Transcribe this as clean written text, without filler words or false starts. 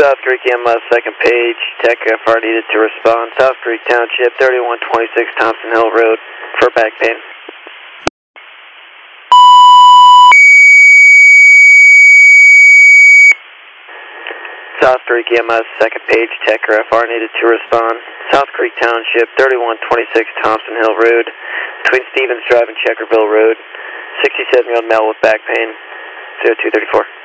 South Creek EMS, second page, tech FR needed to respond. South Creek Township, 3126 Thompson Hill Road for back pain. South Creek EMS, second page, tech FR needed to respond. South Creek Township, 3126 Thompson Hill Road, between Stevens Drive and Checkerville Road. 67-year-old male with back pain, 0234.